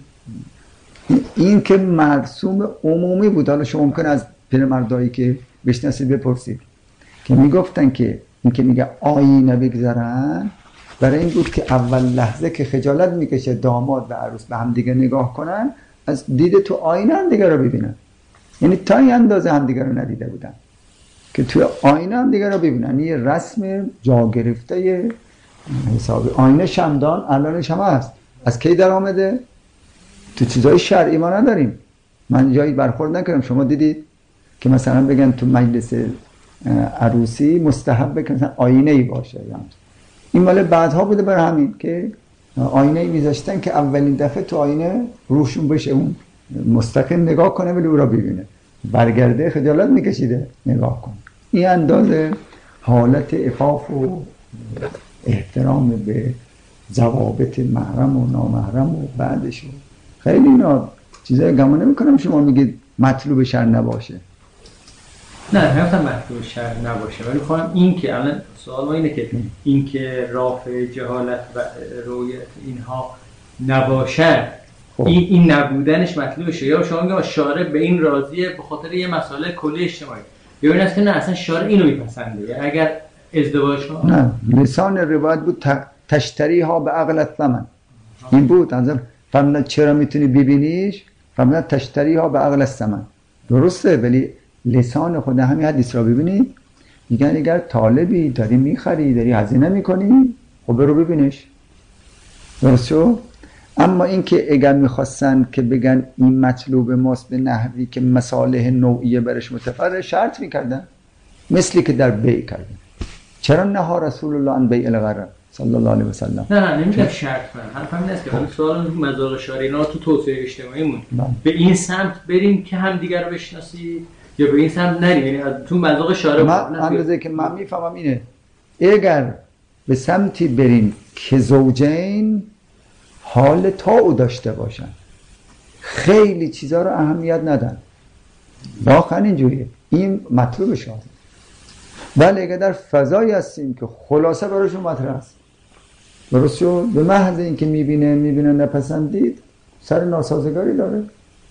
این که مرسوم عمومی بود. حالا شما ممکن از پیرمردایی که بشناسید بپرسید که میگفتن که این که میگه آینه بگذارن برای این بود که اول لحظه که خجالت میکشه داماد و عروس به هم دیگه نگاه کنن، از دید تو آینه هم دیگه رو ببینن. یعنی تا این اندازه هم دیگه رو ندیده بودن که توی آینه هم دیگه رو ببینن. یه رسم جا گرفته حسابی. آینه شمدان الانش هم هست. از کی در آمده؟ تو چیزای شرعی ما نداریم. من جایی برخورد نکردم شما دیدید که مثلا بگن تو مجلس عروسی مستحب که مثلا آینه ای باشه. یعنی این مال بعدها بوده، برای همین که آینه ای میذاشتن که اولین دفعه تو آینه روشون بشه، اون مستقیم نگاه کنه ولی او را ببینه. برگرده خجالت میکشیده نگاه کن. این اندازه حالت عفاف و احترام به ضوابط محرم و نامحرم و بعدش خیلی اینا چیزای گمان نمی‌کنم شما میگید مطلوب شرع نباشه. نه نمی‌گم مطلوب شرع نباشه، ولی خواهم این که الان سوال ما اینه که این که رافع جهالت و رویت اینها نباشه، این نبودنش مطلوب شه، یا شما میگم شارع به این راضیه به خاطر یه مسئله کلی اجتماعی، یا این است که نه اصلا شارع اینو میپسنده. اگر ازدواج ها نه لسان روایت بود تشتری ها به عقل الثمن، این بود فرمودن چرا میتونی ببینیش، فرمودن تشتری ها به عقل الثمن. درسته، ولی لسان خود همین حدیث را ببینید میگن اگر طالبی داری میخری داری هزینه میکنی خب برو ببینش. درسته؟ اما این که اگر میخواستن که بگن این مطلوب ماست به نحوی که مصالح نوعیه برش متفرع، شرط میکردن مثلی که در بیع کردن. چرا نها رسول الله عن بیع الغرر صلی الله علیه و سلم؟ نه نمیگم شرط کنن، حرف همین است که سوال مزار شارعینا تو توسعه اجتماعیمون به این سمت بریم که هم دیگر رو بشناسید یا به این سمت نریم، یعنی تو مزاق شارع من اندازه که من میفهمم اینه اگر به سمتی بریم که زوجین حال تاو داشته باشن، خیلی چیزا رو اهمیت ندن، واقعا اینجوریه، این مطلوب شاید. ولی اگر در فضایی هستیم که خلاصه براشون مطرح است، درست شد، به محض این که میبینه نپسندید سر ناسازگاری داره،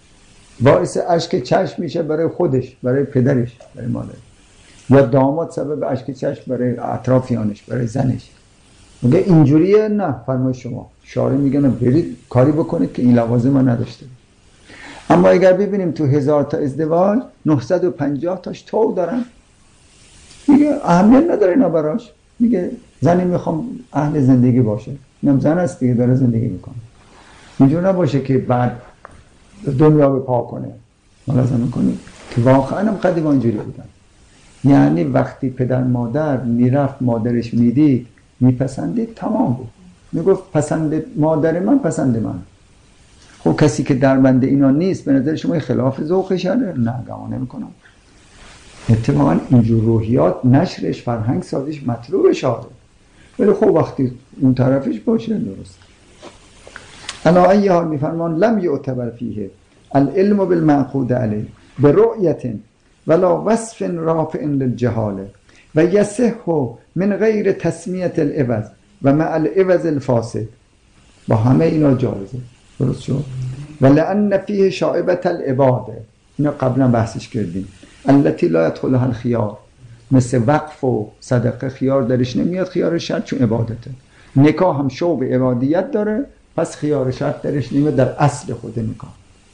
باعث اشک چشم میشه برای خودش، برای پدرش، برای مادرش، یا داماد سبب اشک چشم برای اطرافیانش، برای زنش. میگه اینجوریه؟ نه، فرمای شما شارع میگه نه، برید کاری بکنید که این لوازم ما نداشته. اما اگر ببینیم تو 1000 تا ازدواج 950 تاش تو دارن، میگه اهمیت نداره اینا براش، میگه زنی میخوام اهل زندگی باشه، اینم زن است دیگه داره زندگی میکنه. اینجور نباشه که بعد دنیا به پا کنه. ملاحظه میکنید که واقعا هم قدیما اینجوری بودن. یعنی وقتی پدر مادر میرفت مادرش میدید میپسندید تمام بود، میگفت پسند مادر من پسند من. خب کسی که در بند اینا نیست به نظر شما خلاف ذوق شرعه؟ نه گمان نمیکنم. اتفاقا اینجور روحیات نشرش، فرهنگ سازیش مطلوب شاره، ولی خب وقتی اون طرفش باشه درست. انا ای حال میفرمان لم یعتبر فیه العلم بالمعقود علیه برؤیت ولا وصف رافع للجهاله و یصح من غیر تسمیت العوض و مع العوض الفاسد. با همه اینا جایزه، درست شد. ولأن فیه شائبة العباده، اینا قبلا بحثش کردیم، التي لا يدخلها الخيار، مثل وقف و صدقه خیار درش نمیاد، خیار شرط چون عبادته. نکاح هم شوب عبادیت داره، پس خیار شرط درش نمیاد در اصل خود نکاح.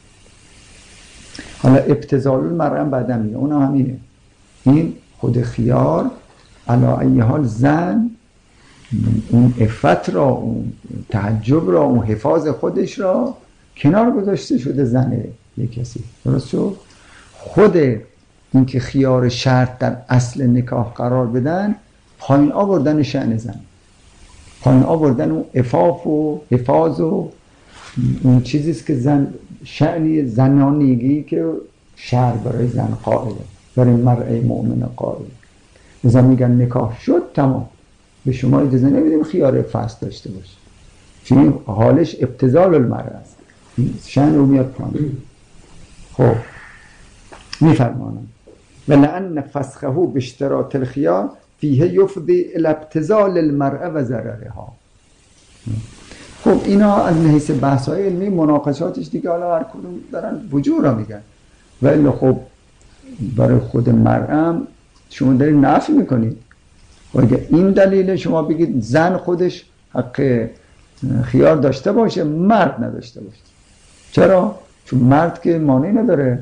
حالا ابتذال المرأة بعدا میگه، اون همینه. این خود خیار علی ای حال زن اون عفت را، اون تحجب را، اون حفاظ خودش را کنار گذاشته شده زنه یک کسی، درست شد. خود این که خیار شرط در اصل نکاح قرار بدن، پایین آوردن شأن زن، پایین آوردن اون عفاف و حفاظ و اون چیزیست که زن شأنی زنانیگی که شرع برای زن قائله، برای مرأة مؤمن قائله. مثلا میگن نکاح شد تمام، به شما اجازه نمیدیم خیار فاسد داشته باشه، چون حالش ابتذال المرأة است، شأن رو میاد پایین. خب میفرمانم ولأن فسخه باشتراط الخیار فیه یفضی الی ابتذال المرأة و ضررها. خب اینا از حیث بحث‌های علمی مناقشاتش دیگه حالا هر کدوم دارن وجود را میگن، ولی خب برای خود مرأة شما دارید نفی میکنید. و اگه این دلیل شما بگید زن خودش حق خیار داشته باشه، مرد نداشته باشه. چرا؟ چون مرد که مانعی نداره.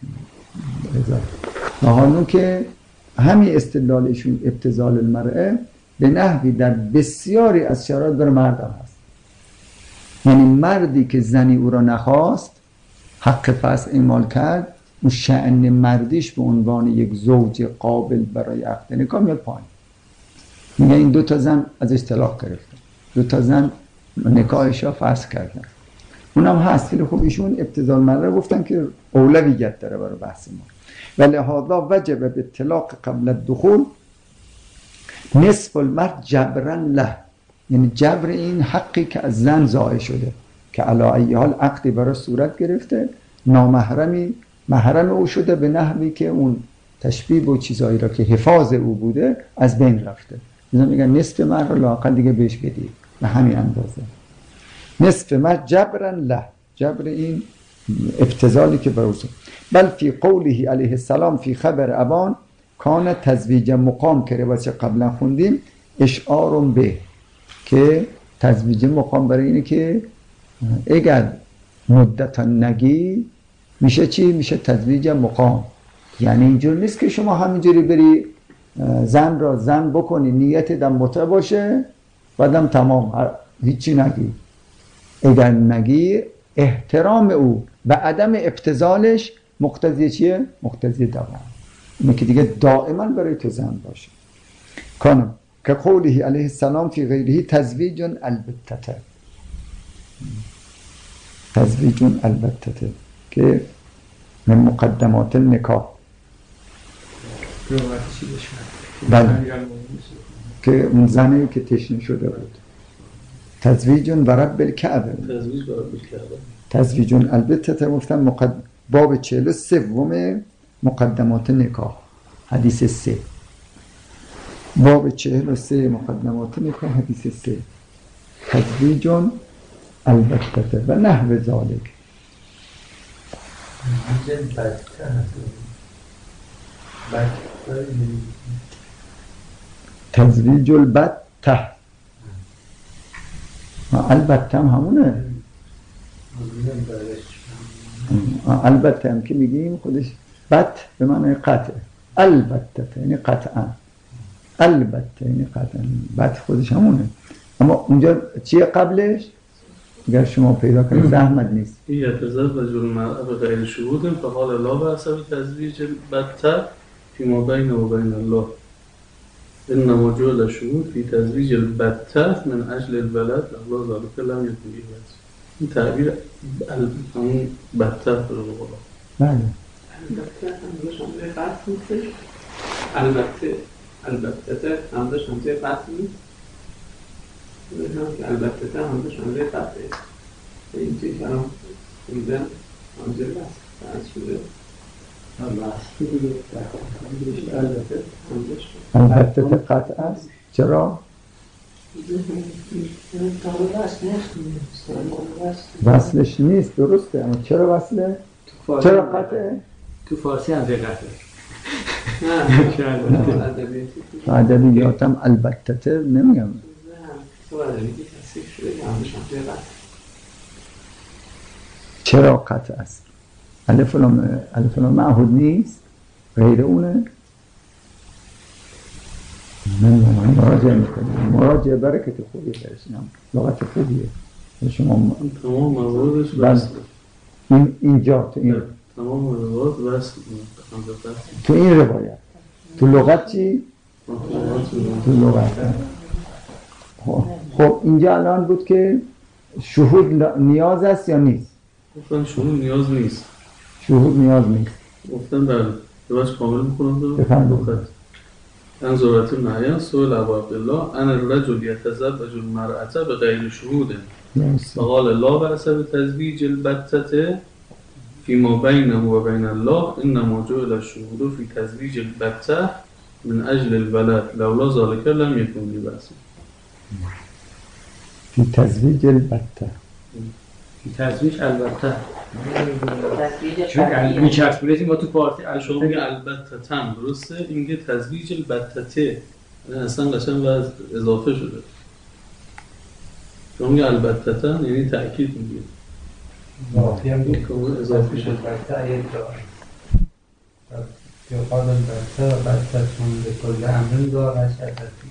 حالا که همین استدلالشون ابتذال المرأه به نحوی در بسیاری از شرایط بر مرد هم هست. یعنی مردی که زنی او را نخواست، حق فسخ اعمال کرد، اون شأن مردیش به عنوان یک زوج قابل برای عقد نکاح میاد پایین. میگه این 2 تا زن ازش طلاق گرفتن، 2 تا زن نکاحش را فسخ کردن. اونم هست، ولی خب ایشون ابتذال المرأه گفتن که اولویت داره برای بحث ما. ولهذا وجب به طلاق قبل الدخول نصف المرد جبرا له، یعنی جبر این حقی که از زن ضایع شده که علی ای حال عقدی برای صورت گرفته، نامحرمی محرم او شده به نحوی که اون تشبیه و چیزایی را که حفاظ او بوده از بین رفته. اینا میگن نصف مرد را لااقل دیگه بهش بدید به همین اندازه. نصف مرد جبرا له، جبر این ابتذالی که برای بل فی قوله علیه السلام فی خبر ابان کان تزویج مقام که روایت قبلا خوندیم اشعار به، که تزویج مقام برای اینه که اگر مدت نگی میشه چی؟ میشه تزویج مقام. یعنی اینجور نیست که شما همینجوری بری زن را زن بکنی، نیت دم متع باشه بعدم تمام هیچی نگی. اگر نگی احترام او و عدم ابتذالش مقتضی چیه؟ مقتضی دوام، اینه که دیگه دائما برای تو زن باشه. کانم که قوله علیه السلام فی غیره تزویج البتته، تزویج البتته که من مقدمات النکاح. بله، که اون زنی که تشنه شده بود. تزویج و رب الکعبه، تزویج البتته گفتن باب 43 مقدمات نکاح، حدیث 3. باب 43 مقدمات نکاح، حدیث 3. تزویج البتته و نحو ذالک. تزویج البته، البته هم همونه. البته هم که میگیم خودش بت به معنی قطع، البته یعنی قطعا، البته یعنی قطعا، بت خودش همونه. اما اونجا چیه قبلش؟ اگر شما پیدا کنید زحمت نیست. یتزوج المرأة بغیر شهود فقال لا بأس بتزویج البته فيما بين وبين الله انما جعل الشهود في تزویج البته من اجل الولد الله ذلك لم يكن به. این تعبیر همون بته رو بقول. بله. البته همش همزه قطع نیست. البته همش همزه قطعه. این چیز هم میگن همزه بس شده. البته قطع است. چرا؟ وصلش نیست، درسته، اما چرا وصله؟ چرا قطعه؟ تو فارسی هم قطعه. نه ادبیاتم البته نمیگم. چرا قطع است؟ الف لام معهود نیست، غیر اونه. من مراجعه میکنم، مراجعه برکت خوبی درشنم، لغت خوبیه شما. تمام مواردش وصل. اینجا تو این تمام موارد وصل. تو این روایت، تو لغت چی؟ تو لغت. خب اینجا الان بود که شهود نیاز است یا نیست؟ گفتن شهود نیاز نیست. شهود نیاز نیست. گفتن بله. بباش کامل بکنم دارم. بفرمایید. انظورت النهیان سؤال ابو عبدالله ان الرجل يتزوج المرأة بغیر شهود فقال لا بأس بتزویج البتة فيما بينه وبين الله انما جعل الشهود في تزویج البتة من اجل الولد لولا ذلك لم يكن بأس. في تزویج البتة، في تزویج البته. چون میچسبونید ما تو فارسی شما میگه البته تم درسته، این میگه تزویج البته. اصلا قشنگ باید اضافه شده. چون البته یعنی تأکید میگه واقعی هم بود که اضافه شده. البته ایه داره یقال البته و بستتون به کل امرن دارش اتفی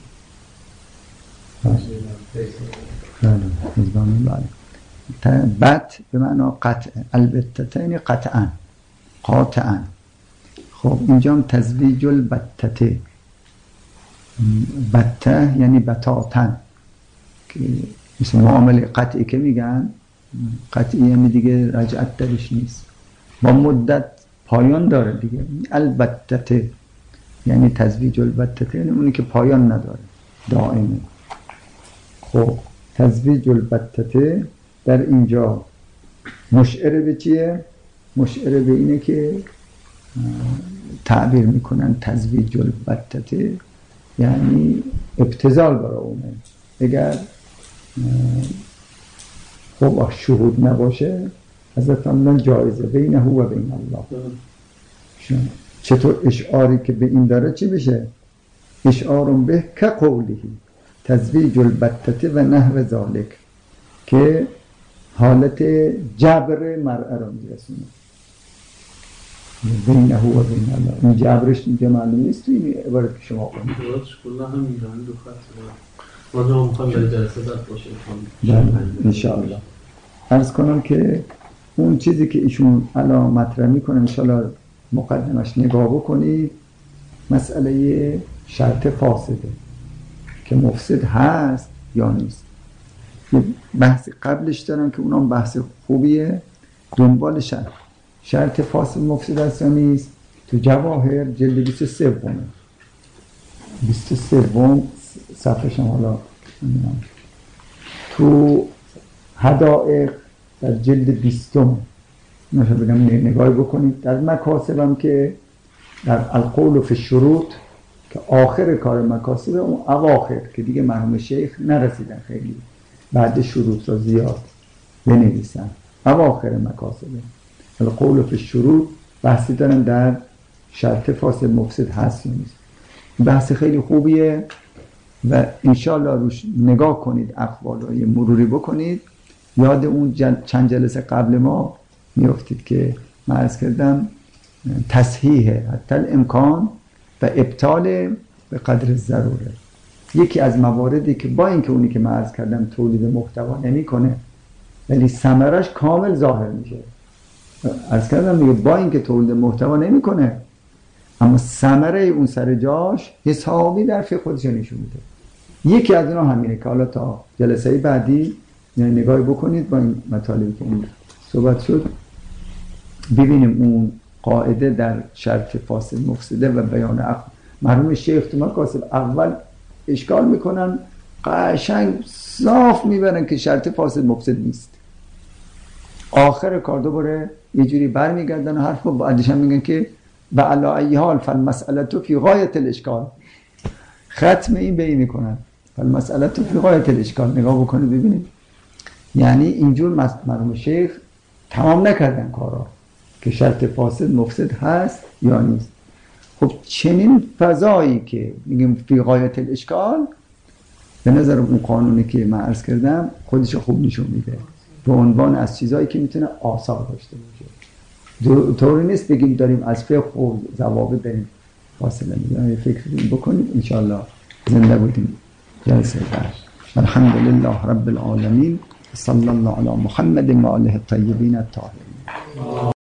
بت به معنی قطع، البته یعنی قطعا. خب اینجا هم تزویج البتته، بته یعنی بتاتن که مثل معامله قطعی که میگن، قطعی یعنی دیگه رجعت درش نیست، با مدت پایان داره دیگه. البتته یعنی تزویج البتته یعنی اونی که پایان نداره، دائمه. خب تزویج البتته در اینجا مشعر به چیه؟ مشعر به اینه که تعبیر میکنن تزویج البتته یعنی ابتذال برای اونه. اگر خب شهود نباشه حضرت عمدن جایزه بینه و بین الله. چطور اشعاری که به این داره چی بشه؟ اشعارم به که قولهی تزویج البتته و نحو ذالک، که حالت جبر مرأة را میرسونه بینه و بین الله. این جبرش اینجا معلوم نیست توی این عبارت که شما کنید دراتش کلا هم میدونی دو خط ما جا میخوام در جلسه زد باشه انشاءالله. عرض کنم که اون چیزی که ایشون الان مطرح میکنه انشاءالله مقدمش نگاه بکنید، مسئله شرط فاسده که مفسد هست یا نیست. یه بحث قبلش دارم که اونم بحث خوبیه، دنبال شرط فاسد مفسد هست یا نیست. تو جواهر جلد 23 صفحه شما حالا تو حدائق در جلد 20 نشه بگم نگاه بکنید. در مکاسبم که در القول فی الشروط که آخر کار مکاسب، اون اواخر که دیگه مرحوم شیخ نرسیدن خیلی بعد شروط را زیاد بنویسن، اواخر مکاسب القول فی الشروط بحثی دارن در شرط فاسد مفسد هست یا نیست. بحث خیلی خوبیه و انشاءالله روش نگاه کنید، اقوال رو مروری بکنید، یاد اون چند جلسه قبل ما میافتید که من عرض کردم تصحیح حتی الامکان و ابطال به قدر ضروره. یکی از مواردی که با اینکه اونی که من عرض کردم تولید محتوا نمیکنه ولی ثمرش کامل ظاهر میشه. عرض کردم دیگه با اینکه تولید محتوا نمیکنه اما ثمره اون سر جاش حسابی در فقه خودش نشون میده. یکی از اینا همینه که حالا تا جلسه بعدی نگاه بکنید با این مطالبی که اون صحبت شد ببینیم اون قاعده در شرط فاسد مفسده و بیان عقل. مرحوم شیخ تو مکاسب اول اشکال میکنن، قشنگ صاف میبرن که شرط فاسد مفسد نیست. آخر کار دوباره یه جوری برمیگردن و حرف رو بعدش هم میگن که و علی ای حال فالمسئله فی غایت الاشکال. ختم این به این میکنن فالمسئله فی غایت الاشکال. نگاه بکنید ببینید، یعنی اینجور مرحوم شیخ تمام نکردن کارا که شرط فاسد مفسد هست یا نیست. خب چنین فضایی که میگیم فی غایت الاشکال، به نظر اون قانونی که من عرض کردم خودش خوب نشون میده به عنوان از چیزایی که میتونه آثار داشته باشه. طوری نیست بگیم داریم از فقه و ضوابط داریم فاصله میگیم. فکر بکنید انشاءالله زنده بودیم جلسه بعد. الحمدلله رب العالمین، صلی الله علی محمد و آله الطیبین الطاهرین.